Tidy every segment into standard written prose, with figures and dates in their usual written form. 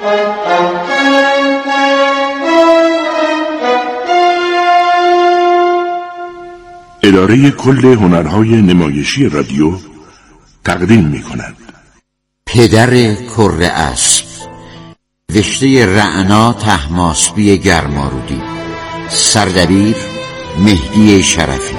اداره کل هنرهای نمایشی رادیو تقدیم می‌کند پدر کره اسب، رشته رعنا طهماسبی گرمارودی، سردبیر مهدی شرفی.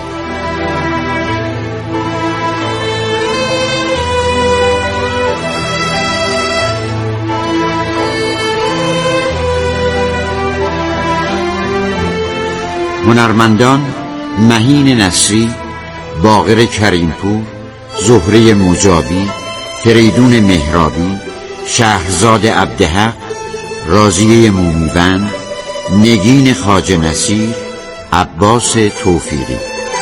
هنرمندان: مهین نصری، باقر کریمپور، زهره مجابی، فریدون مهرابی، شهرزاد عبدحق، راضیه مومیبند، نگین خواجه نصیر، عباس توفیقی.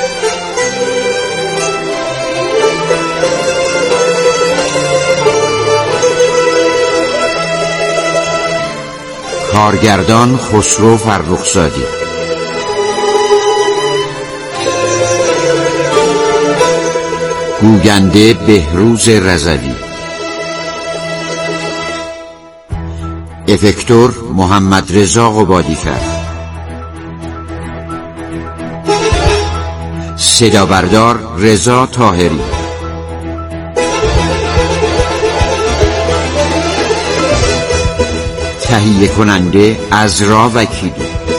کارگردان: خسرو فرخزادی. گوینده: بهروز رضوی. افکتور: محمد رضا قبادی‌فر. صدا بردار: رضا طاهری. تهیه کننده: عزرا وکیلی.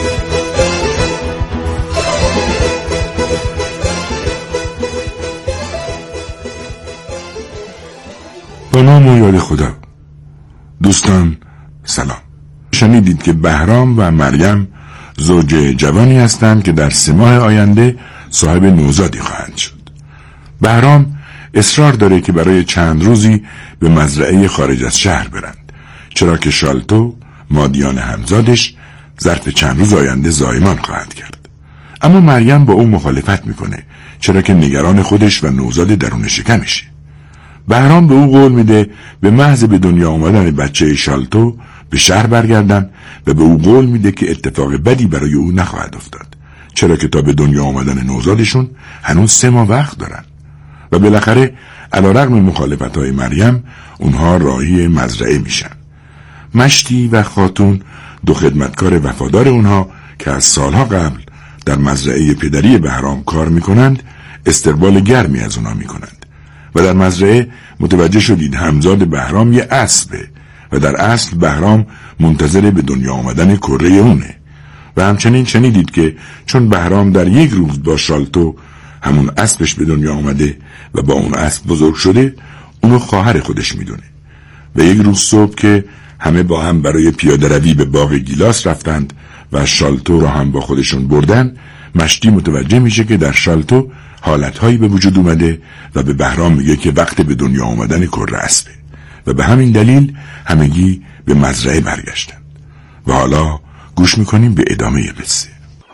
با نام و یاد خدا. دوستان سلام. شنیدید که بهرام و مریم زوج جوانی هستند که در 3 ماه آینده صاحب نوزادی خواهند شد. بهرام اصرار داره که برای چند روزی به مزرعه خارج از شهر برند، چرا که شالتو مادیان همزادش ظرف چند روز آینده زایمان خواهد کرد. اما مریم با او مخالفت میکنه، چرا که نگران خودش و نوزاد درون شکمشه. بهرام به او قول میده به محض به دنیا آمدن بچه شالتو به شهر برگردن و به او قول میده که اتفاق بدی برای او نخواهد افتاد، چرا که تا به دنیا آمدن نوزادشون هنوز 3 ماه وقت دارن. و بالاخره علیرغم مخالفت‌های مریم اونها راهی مزرعه میشن. مشتی و خاتون 2 خدمتکار وفادار اونها که از سالها قبل در مزرعه پدری بهرام کار میکنند استقبال گرمی از اونها میکنند. و در مزرعه متوجه شدید همزاد بهرام یه اسبه و در اصل بهرام منتظر به دنیا آمدن کره اونه. و همچنین شنیدید که چون بهرام در 1 روز با شالتو همون اسبش به دنیا آمده و با اون اسب بزرگ شده، اونو خواهر خودش میدونه. و 1 روز صبح که همه با هم برای پیاده روی به باغ گیلاس رفتند و شالتو را هم با خودشون بردن، مشتی متوجه میشه که در شالتو حالتهایی به وجود اومده و به بهرام میگه که وقت به دنیا آمدن کره اسبه و به همین دلیل همگی به مزرعه برگشتن. و حالا گوش میکنیم به ادامه قصه.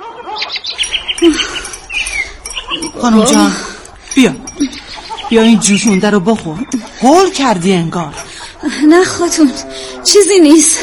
خانم جان بیا این جوشونده رو بخور. هول کردی انگار. نه خاتون، چیزی نیست.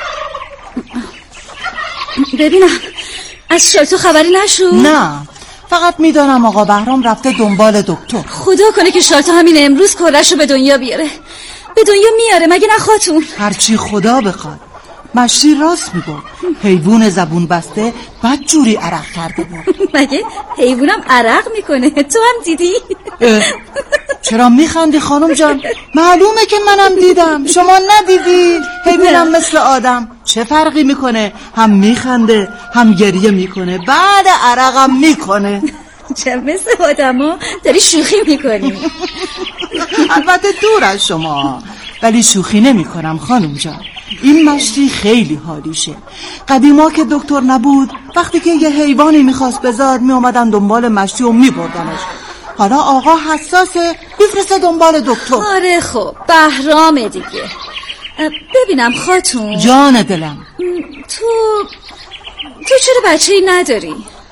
ببینم از شالتو خبری نشد؟ نه، فقط میدانم آقا بهرام رفته دنبال دکتر. خدا کنه که شالتو همین امروز کره‌شو به دنیا بیاره. به دنیا میاره مگه نه خاتون؟ هرچی خدا بخواد. مشتی راست میگفت، حیوان زبون بسته بد جوری عرق کرده بود. مگه حیوانم عرق میکنه؟ تو هم دیدی؟ چرا میخندی خانم جان؟ معلومه که منم دیدم، شما ندیدی؟ حیوانم مثل آدم چه فرقی میکنه؟ هم میخنده هم گریه میکنه، بعد عرقم میکنه. چه مثل آدم ها؟ داری شوخی میکنی؟ البته دور از شما، ولی شوخی نمی کنم خانم جان. این مشتی خیلی حالیشه. قدیما که دکتر نبود، وقتی که یه حیوانی میخواست بزاد می اومدن دنبال مشتی و می بردنش. حالا آقا حساسه، بفرسته دنبال دکتر. آره خب بهرامه دیگه. ببینم خاتون جان دلم، تو چرا بچه‌ای نداری؟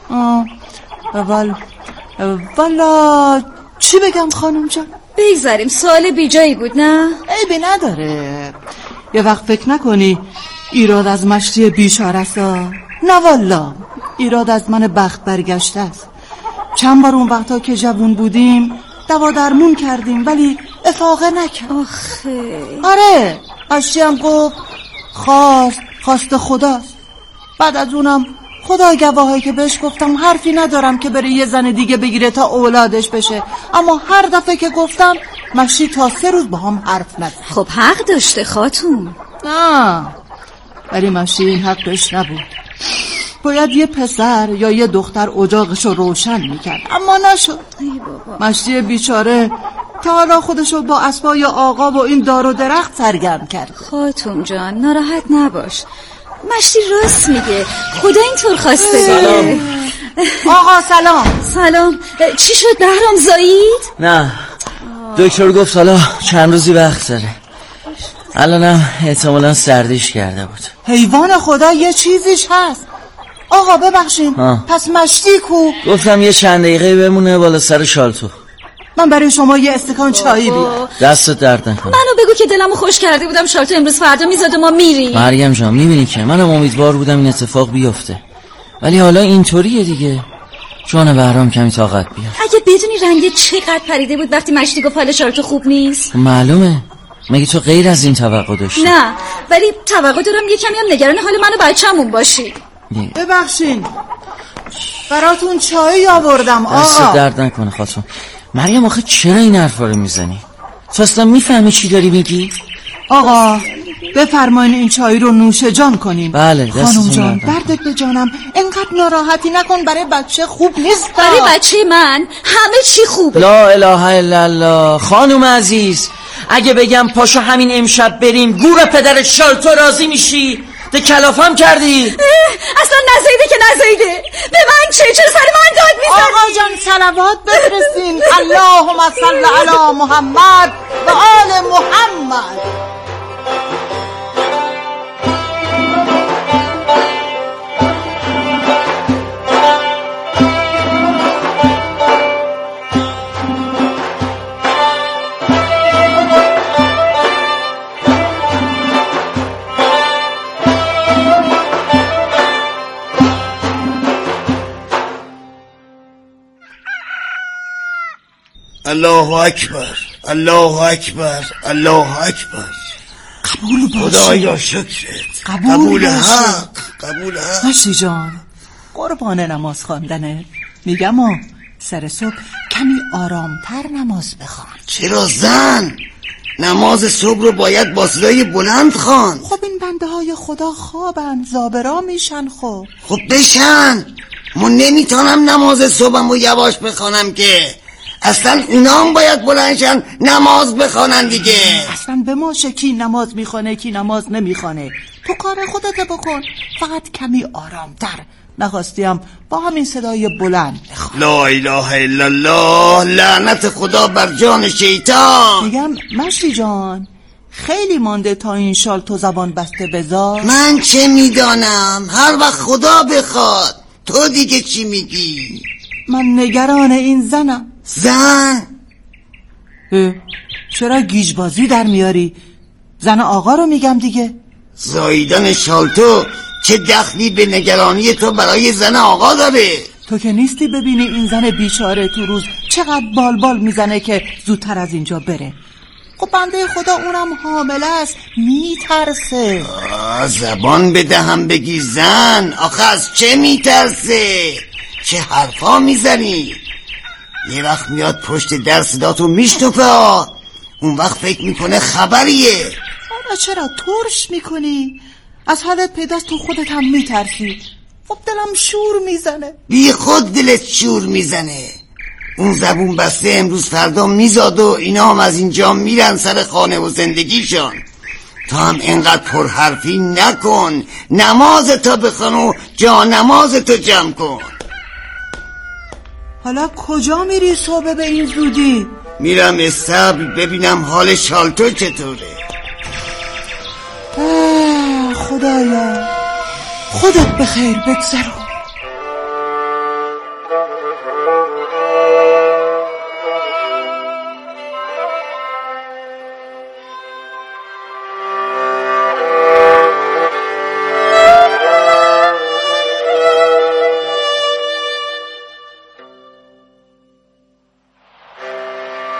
والا چی بگم خانم جان؟ بگذاریم، سوال بی جایی بود نه؟ عیبی نداره. یه وقت فکر نکنی ایراد از مشتی بیچاره‌سا. نه والا، ایراد از من بخت برگشته است. چند بار اون وقتا که جوون بودیم دوا درمون کردیم ولی افاقه نکرد. آخه آره، مشتی هم گفت خواست خداست. بعد از اونم خدا گواهی که بهش گفتم حرفی ندارم که بره یه زن دیگه بگیره تا اولادش بشه، اما هر دفعه که گفتم مشتی تا 3 روز با هم حرف نزد. خب حق داشته خاتون. نه، ولی مشتی این حقش نبود. باید یه پسر یا یه دختر اجاقشو روشن میکرد، اما نشد. مشتی بیچاره تا حالا خودشو با اسبای آقا و این دار و درخت سرگرم کرد. خاتون جان ناراحت نباش، مشتی راست میگه، خدا اینطور خواسته. سلام آقا. سلام. چی شد بهرام زایید؟ نه، دکتر گفت حالا چند روزی وقت داره. الانم احتمالا سردیش کرده بود. حیوان خدا یه چیزیش هست. آقا ببخشین، پس مشتی کو؟ گفتم یه چند دقیقه بمونه بالا سر شالتو. من برای شما یه استکان چایی بیارم. دستت درد نکنه. منو بگو که دلمو خوش کرده بودم شالتو امروز فردا میزد و ما میریم. مریم جان میبینی که منم امیدوار بودم این اتفاق بیفته، ولی حالا اینطوریه دیگه. جان بهرام کمی طاقت بیار. اگه بدونی رنگ چقدر پریده بود وقتی مشتی گفت حال شالتو خوب نیست. معلومه، مگه تو غیر از این توقع داشتی؟ نه، ولی توقع دارم یه کمی هم نگران حال من و بچه‌مون باشی. ببخشین براتون چایی آوردم. دست درد نکنه خاتون. مریم آخه چرا این حرفا رو میزنی؟ تو اصلا میفهمی چی داری میگی؟ آقا بفرمایین این چای رو نوش جان کنیم. بله خانم جان دردت به جانم، انقدر ناراحتی نکن، برای بچه خوب نیست. برای بچه من همه چی خوبه. لا اله الا الله. خانم عزیز اگه بگم پاشو همین امشب بریم گور پدر شالتو راضی میشی؟ ده کلافم کردی. اصلا نزایده که نزایده. به من چه سر من داد میزنی؟ آقا جان صلوات بفرستین. اللهم صل علی محمد و آل محمد. الله اکبر، الله اکبر، الله اکبر. قبول باشه خدایا شکرت. قبول حق، قبول حق. مشتی جان قربان نماز خواندنه. میگم سر صبح کمی آرامتر نماز بخوان. چرا زن؟ نماز صبح رو باید با صدای بلند خوان. خب این بنده های خدا خوابن، زابرا میشن. خب بشن. من نمیتونم نماز صبحم رو یواش بخوانم که اصلا اونا هم باید بلندشن نماز بخوانن دیگه. اصلا به ما کی نماز میخوانه کی نماز نمیخوانه. تو کار خودت بکن، فقط کمی آرامتر. نخواستیم با همین صدای بلند بخوان. لا اله الا الله. لعنت خدا بر جان شیطان. میگم مشتی جان خیلی مانده تا این شالتو زبان بسته بذار. من چه میدانم، هر وقت خدا بخواد. تو دیگه چی میگی؟ من نگران این زنم. زن؟ چرا گیجبازی در میاری؟ زن آقا رو میگم دیگه. زاییدن شالتو چه دخلی به نگرانی تو برای زن آقا داره؟ تو که نیستی ببینی این زن بیچاره تو روز چقدر بال میزنه که زودتر از اینجا بره. خب بنده خدا اونم حامله است، میترسه. زبان به دهن بگی زن. آخه از چه میترسه؟ چه حرفا میزنی؟ یه وقت میاد پشت در صداتو میشنفه. اون وقت فکر میکنه خبریه. آره چرا ترش میکنی؟ از حالت پیداست تو خودت هم میترسی. خب دلم شور میزنه. بی خود دلت شور میزنه. اون زبون بسته امروز فردا میزاد و اینا هم از اینجا میرن سر خانه و زندگیشان. تا هم اینقدر پرحرفی نکن. نمازتو بخون و جا نمازتو جمع کن. حالا کجا میری صبح به این زودی؟ میرم استبل ببینم حال شالتو چطوره. خدایا خودت به خیر بگذرون.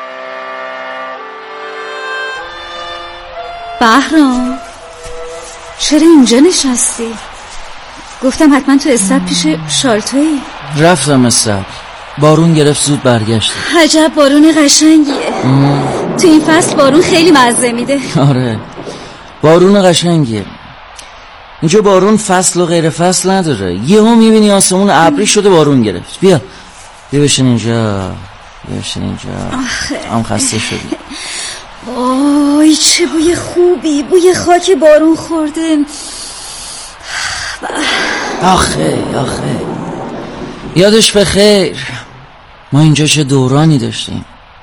بهرام چرا اینجا نشستی؟ گفتم حتما تو استاد پیش شالتویی. رفتم استاد، بارون گرفت زود برگشت. عجب بارون قشنگیه. تو این فصل بارون خیلی مزه میده. آره بارون قشنگیه. اینجا بارون فصل و غیر فصل نداره. یهو میبینی آسمون ابری شده بارون گرفت. بیا بشین اینجا، بشین اینجا. هم خسته شدی. آی چه بوی خوبی، بوی خاک بارون خورده. آخه یادش بخیر ما اینجا چه دورانی داشتیم.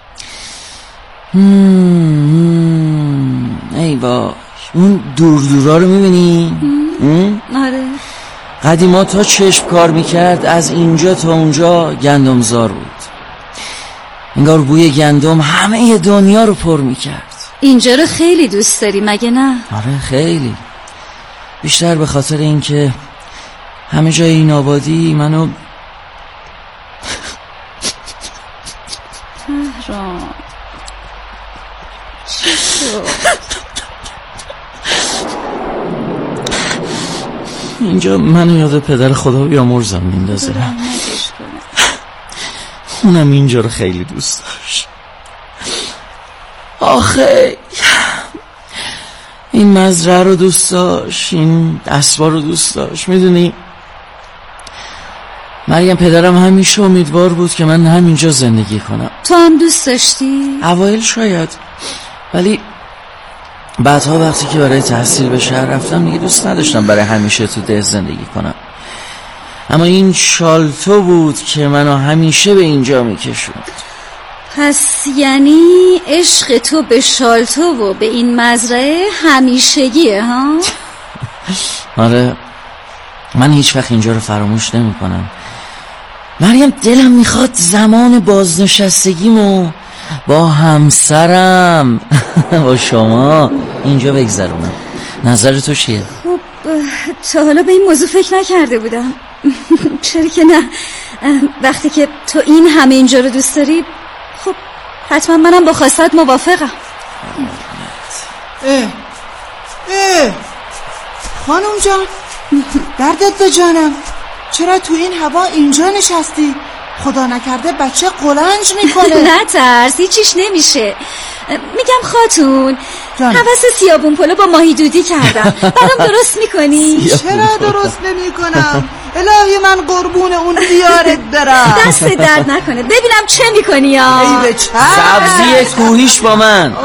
ای باش اون دورا رو میبینی؟ آره قدیما تا چشم کار میکرد از اینجا تا اونجا گندمزار بود. انگار بوی گندم همه دنیا رو پر میکرد. اینجا رو خیلی دوست داری مگه نه؟ آره خیلی، بیشتر به خاطر اینکه همه جای این آبادی منو تهران چی شد؟ اینجا منو یاد پدر خدا بیامرزم میندازه. اونم اینجا رو خیلی دوست داشت. آخه این مزرعه رو دوست داشت، این اسبا رو دوست داشت. میدونی مریم پدرم همیشه امیدوار بود که من همینجا زندگی کنم. تو هم دوست داشتی؟ اوایل شاید، ولی بعدها وقتی که برای تحصیل به شهر رفتم دیگه دوست نداشتم برای همیشه تو ده زندگی کنم. اما این شالتو بود که منو همیشه به اینجا میکشوند. پس یعنی عشق تو به شالتو و به این مزرعه همیشگیه ها؟ آره من هیچ وقت اینجا رو فراموش نمی کنم. مریم دلم میخواد زمان بازنشستگیمو با همسرم با شما اینجا بگذرونم. نظر تو چیه؟ خب تا حالا به این موضوع فکر نکرده بودم. چرا که نه، وقتی که تو این همه اینجا رو دوست داری خب حتما منم با خواستت موافقم. خانم جان دردت به جانم، چرا تو این هوا اینجا نشستی؟ خدا نکرده بچه قلنج میکنه. نه ترس، هیچیش نمیشه. میگم خاتون هوس سیابون پلو با ماهی دودی کردم، برام درست میکنی؟ چرا درست نمی کنم؟ الهی من قربون اون دیارت برم. دست درد نکنه، ببینم چه میکنی یا ای به چه سبزی کوهیش با من.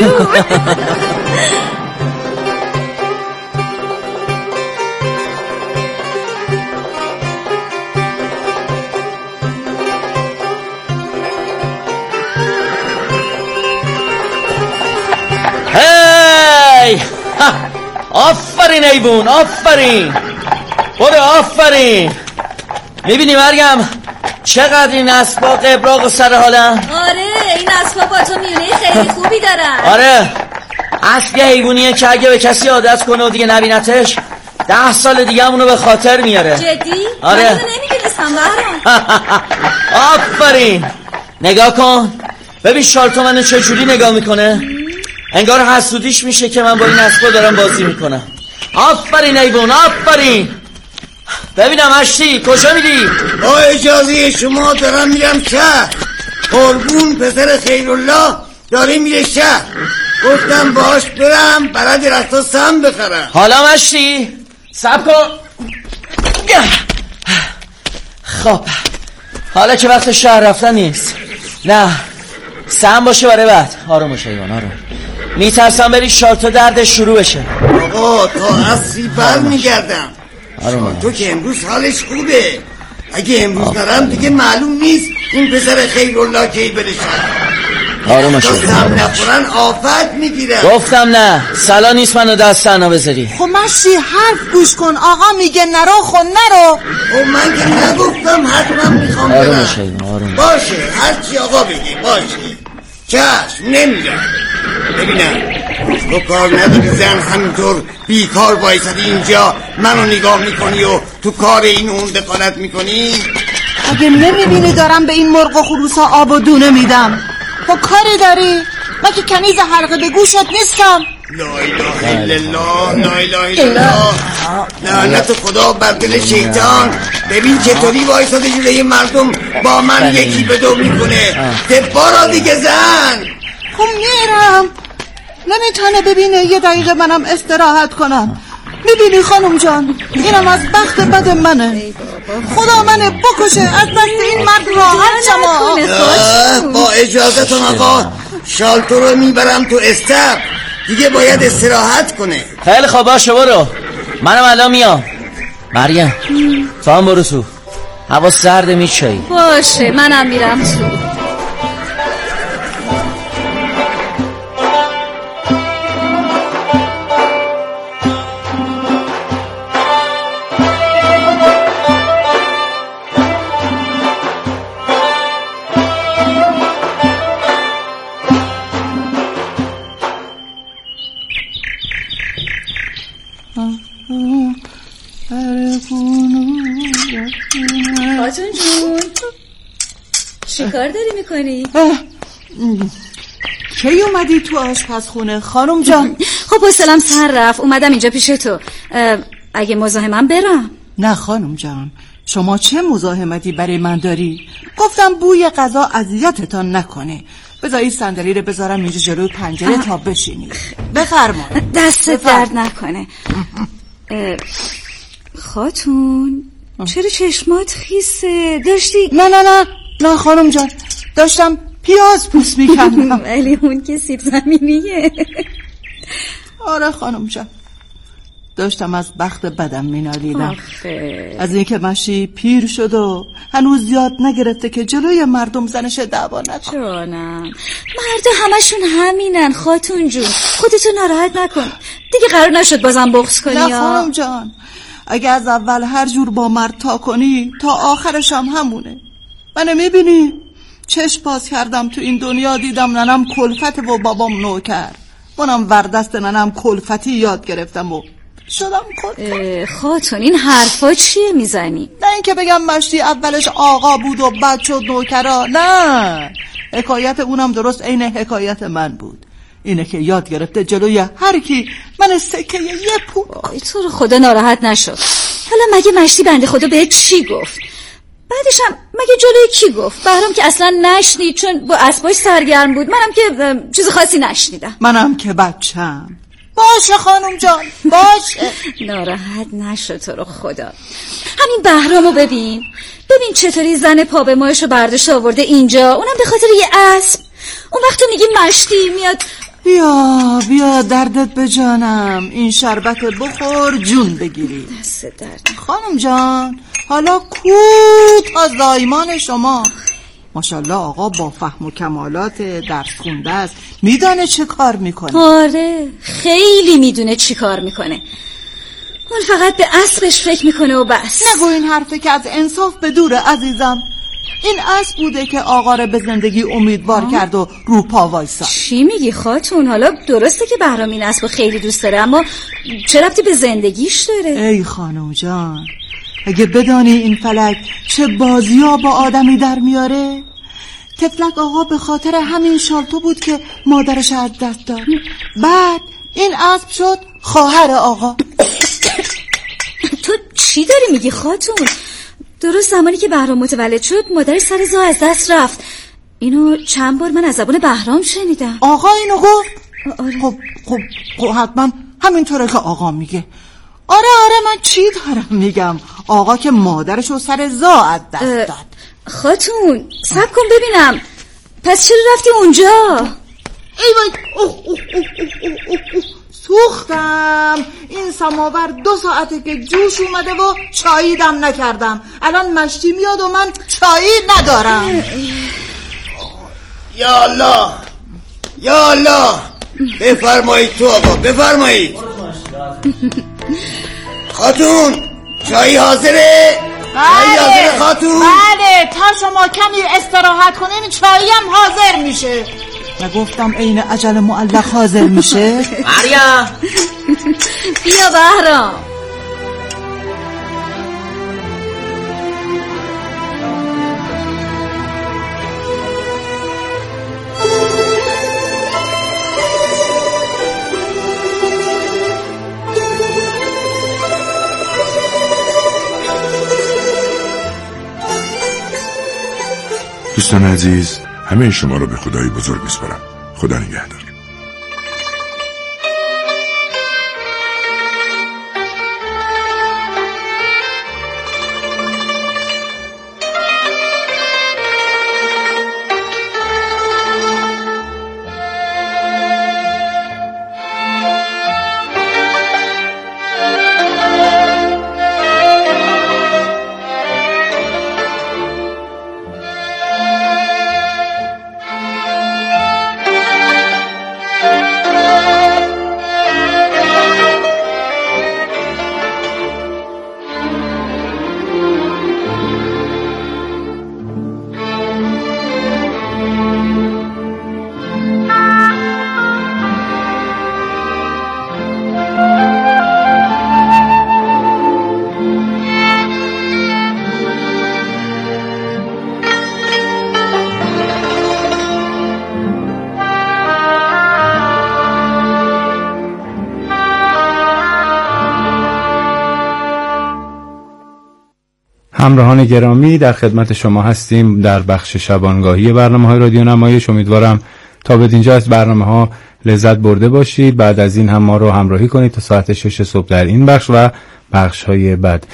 آفرین ایبون، آفرین، برو آفرین. میبینی مریم چقدر این اسبا قبراق و سر حالن؟ آره این اسبا با تو میونه خیلی خوبی دارن. آره اسب یه حیوانیه که اگه به کسی عادت کنه و دیگه نبینتش 10 سال دیگه همونو به خاطر میاره. جدی؟ آره. من اینو نمیدونستم برام. آفرین. نگاه کن ببین شالتو منو چجوری نگاه میکنه، انگار حسودیش میشه که من با این اسبا دارم بازی میکنم. آفرین ایبون، آفرین. ببینم هشتی کجا میدی؟ با اجازه شما دارم میرم شهر. قربون پسر خیرالله داره میره شهر، گفتم باش برم برای درخت سم بخرم. حالا مشتی صبر کن. خب حالا که وقت شهر رفتن نیست، نه سم باشه برای بعد. آروم باشه ایوان، آروم. میترسم بری شالتو دردش شروع بشه. آقا تا عصری بر میگردم. تو که امروز حالش خوبه، اگه امروز نرم دیگه معلوم نیست این پسر خیرالله کی برشه. آروم باشه. سم نخورن آفت میگیرن. گفتم نه سالا نیست منو دست تنها بذاری. خب مشتی حرف گوش کن، آقا میگه نرو خون نرو. خب من که نگفتم حتما میخوام برم. آروم باشه آروم. باشه هرچی آقا بگه باشه، چشم نمیرم. ببینم تو کار نداری زن همینطور بیکار بایستدی اینجا منو نگاه میکنی و تو کار این اون دخالت میکنی؟ اگه نمیبینی دارم به این مرغ و خروسا آب و دونه میدم، تو کاری داری؟ من که کنیز حلقه به گوشت نیستم. لا اله الا الله، لا اله الا الله. لعنت خدا بر دل شیطان. ببین چطوری وایساده جلوی مردم با من یکی به دو میکنه. تبارا دیگه زن. خب میرم، نمیتونه ببینه یه دقیقه منم استراحت کنم. میبینی خانم جان، اینم از بخت بد منه. خدا منه بکشه از دست این مرد راحت شما. با اجازتون آقا، شالتو رو میبرم تو استر، دیگه باید استراحت کنه. خیلی خوب، باشه برو، منم الان میام. مریم تو هم برو تو، هوا سرده میچایی. باشه منم میرم تو. خاتون جون چی کار داری میکنی؟ کی اومدی تو آشپزخونه خانم جان؟ خب حوصله‌ام سر رفت، اومدم اینجا پیش تو. اگه مزاحمم برم؟ نه خانم جان، شما چه مزاحمتی برای من داری؟ گفتم بوی غذا اذیتتان نکنه. بذاری صندلی رو بذارم اینجا جلوی پنجره تا بشینی. بفرما. دست درد نکنه. خاتون چرا چشمات خیسه؟ داشتی؟ نه خانم جان، داشتم پیاز پوست میکردم. ولی اون که سیب زمینیه. آره خانم جان، داشتم از بخت بدم مینالیدم، از اینکه مشی پیر شد و هنوز یاد نگرفته که جلوی مردم زنش دعوا نکنه. جانم مردا همشون همینن خاتون جون، خودتو ناراحت نکن دیگه. قرار نشد بازم بغض کنی. نه خانم جان، اگه از اول هر جور با مرد تا کنی تا آخرش هم همونه. منو میبینی؟ چشم باز کردم تو این دنیا دیدم ننم کلفت و بابام نوکر. منم وردست ننم کلفتی یاد گرفتم و شدم کلفت. خاتون این حرفا چیه میزنی؟ نه اینکه بگم مشتی اولش آقا بود و بعد شد نوکرا، نه، حکایت اونم درست عین حکایت من بود. اینه که یاد گرفته جلوی هر کی من سکه یه پول. آی تو رو خدا ناراحت نشد. حالا مگه مشتی بنده خدا بهت چی گفت؟ بعدش هم مگه جلوی کی گفت؟ بهرام که اصلا نشنید چون با اسباش سرگرم بود. منم که چیز خاصی نشنیدم. منم که بچم. باشه خانم جان باشه. ناراحت نشد تو رو خدا. همین بهرامو ببین چطوری زن پا به مایشو برداشت آورده اینجا، اونم به خاطر یه اسب. اون وقت تو میگی مشتی میاد. بیا دردت به جانم، این شربت بخور جون بگیری. دست درد. خانم جان حالا کو تا زایمان شما؟ ماشاءالله آقا با فهم و کمالات درس خونده است، میدانه چه کار میکنه. آره خیلی میدونه چی کار میکنه. اون فقط به اسبش فکر میکنه و بس. نگو این حرفه که از انصاف به دوره عزیزم. این اسب بوده که آقا رو به زندگی امیدوار کرد و رو پا وایساد. چی میگی خاتون؟ حالا درسته که بهرام این اسب خیلی دوست داره، اما چه ربطی به زندگیش داره؟ ای خانم جان، اگه بدانی این فلک چه بازی‌ها با آدمی در میاره. تفلک آقا به خاطر همین شالتو بود که مادرش از دست داد. بعد این اسب شد خواهر آقا. تو چی داری میگی خاتون؟ درست زمانی که بهرام متولد شد مادرش سر زا از دست رفت. اینو چند بار من از زبان بهرام شنیدم. آقا اینو گفت؟ آره. خب حتما همینطوره که آقا میگه. آره من چی دارم میگم؟ آقا که مادرشو سر زا از دست داد. خاتون صبر کن ببینم، پس چرا رفتی اونجا؟ ای وای سوختم. این سماور 2 ساعته که جوش اومده و چاییدم نکردم. الان مشتی میاد و من چایی ندارم. یا الله بفرمایید تو آقا، بفرمایید. خاتون چایی حاضره؟ بله خاتون. بله، تا شما کمی استراحت کنین چایی هم حاضر میشه. نگفتم عین اجل معلق حاضر میشه؟ مریم بیا بهرام. دوستان عزیز، همه شما رو به خدای بزرگ میسپارم. خدا نگهدار. همراهان گرامی، در خدمت شما هستیم در بخش شبانگاهی برنامه‌های رادیو نمایش. امیدوارم تا به اینجا از برنامه‌ها لذت برده باشید. بعد از این هم ما رو همراهی کنید تا ساعت 6 صبح در این بخش و بخش‌های بعد.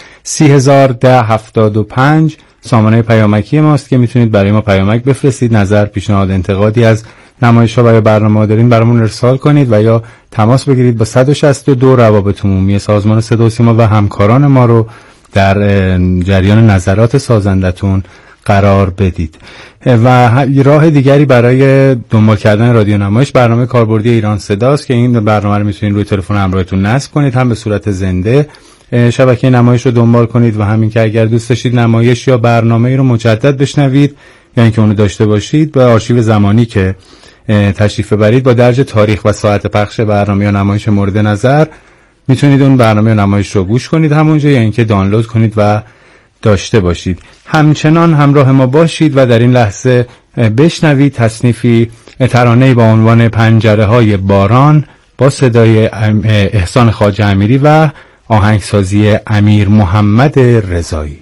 301075 سامانه پیامکی ماست که میتونید برای ما پیامک بفرستید. نظر، پیشنهاد، انتقادی از نمایش‌ها و یا برنامه‌ها دارین برامون ارسال کنید و یا تماس بگیرید با 162 روابط عمومی سازمان صدا و سیما و همکاران ما رو در جریان نظرات سازندتون قرار بدید. و راه دیگری برای دنبال کردن رادیو نمایش برنامه کاربردی ایران صداست که این برنامه رو میتونید روی تلفن همراهتون نصب کنید، هم به صورت زنده شبکه نمایش رو دنبال کنید و همین که اگر دوست داشتید نمایش یا برنامه‌ای رو مجدد بشنوید یا اینکه اونو داشته باشید، به آرشیو زمانی که تشریف ببرید با درج تاریخ و ساعت پخش برنامه یا نمایش مورد نظر میتونید اون برنامه نمایش رو گوش کنید همونجا یا اینکه دانلود کنید و داشته باشید. همچنان همراه ما باشید و در این لحظه بشنوید تصنیفی ترانه‌ای با عنوان پنجره های باران با صدای احسان خواجه امیری و آهنگسازی امیر محمد رضایی.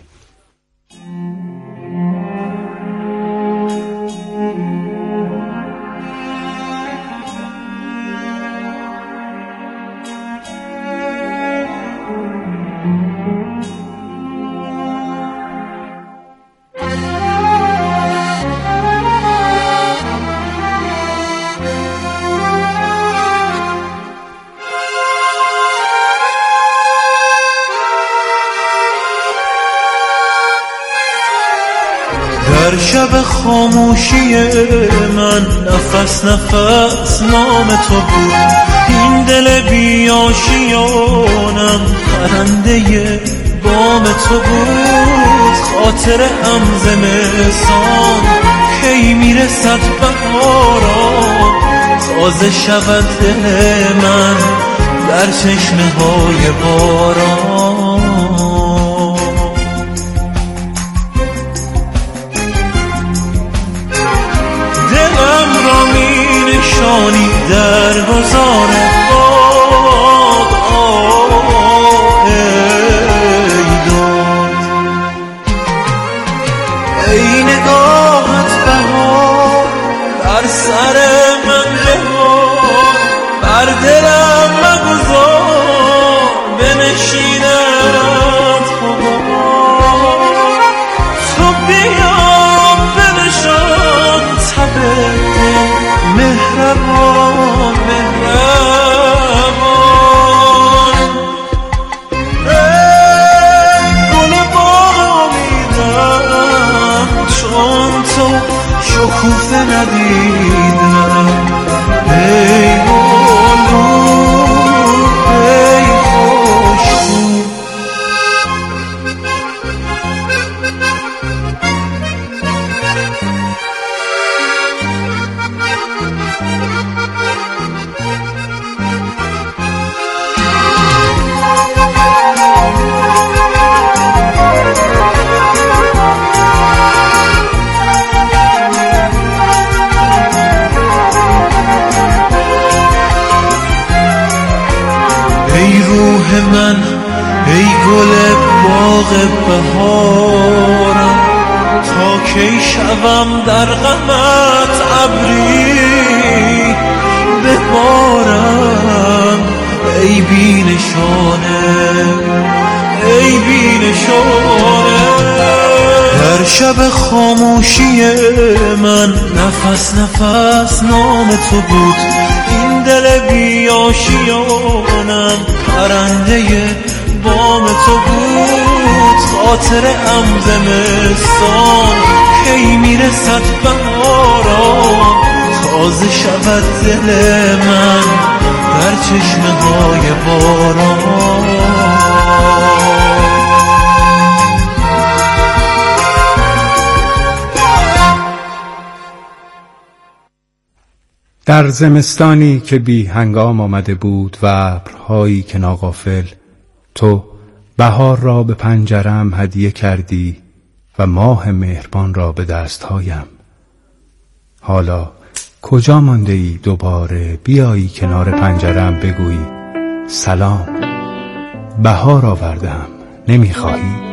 در شب خاموشی من نفس نفس نام تو بود، این دل بیاشیانم پرنده بام تو بود. خاطر زمستان کی میرسد بهاران، تازه شود دل من در چشمه های باران. نشانی در گذار باد ای داد، ای نگاهت بهار بر سر من بهار، بر دلم مگذار بنشیند خبار. تو بیا بنشان تبه مهربان مهربان، ای گل باغ امیدم چون تو شکوفه ندیدم. ای گل ای خوشبو، من ای گل باغ بهارم، تا کی شوم در غمت ابری ببارم ای بی نشانه ای بی نشانه. در شب خاموشی من نفس نفس نام تو بود، این دل بی آشیانم پرنده بام تو بود. خاطرم زمستان کی میرسد بهاران، تازه شود دل من در چشمه های باران. در زمستانی که بی هنگام آمده بود و ابرهایی که ناغافل، تو بهار را به پنجرم هدیه کردی و ماه مهربان را به دستهایم. حالا کجا مانده ای دوباره بیایی کنار پنجرم بگویی سلام، بهار آوردم، نمیخواهی؟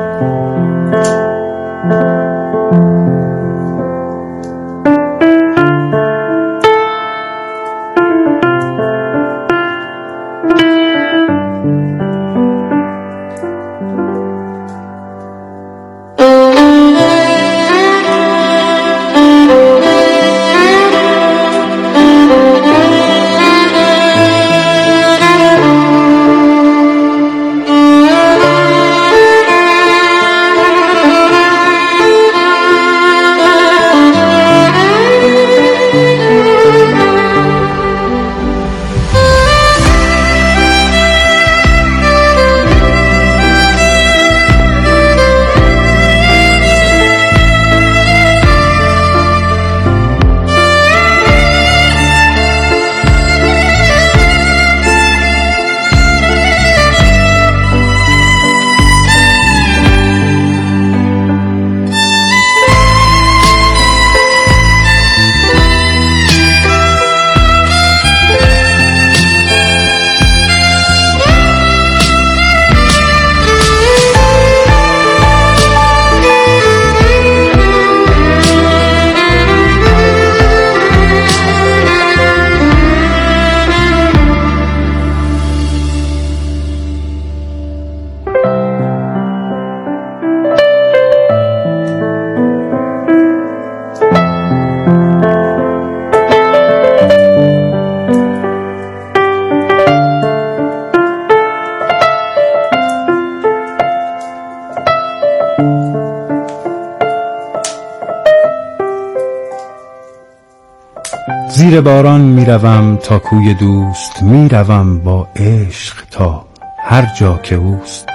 زیر باران میروم تا کوی دوست، میروم با عشق تا هر جا که اوست.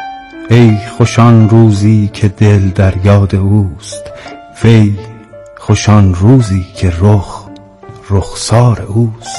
ای خوشان روزی که دل در یاد اوست، وی خوشان روزی که رخسار اوست.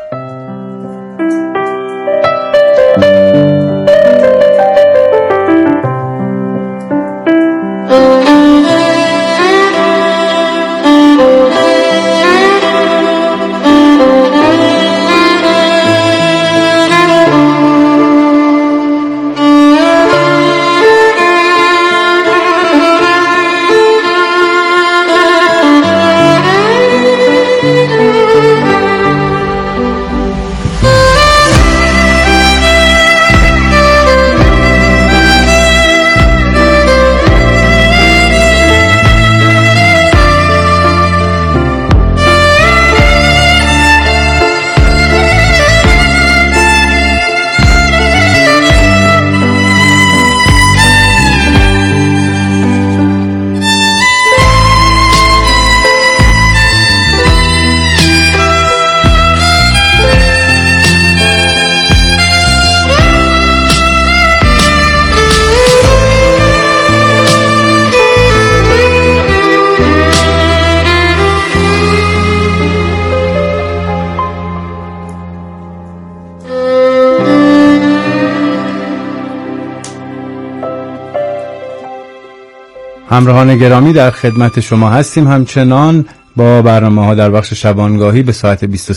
همراهان گرامی در خدمت شما هستیم همچنان با برنامه‌ها در بخش شبانگاهی به ساعت 23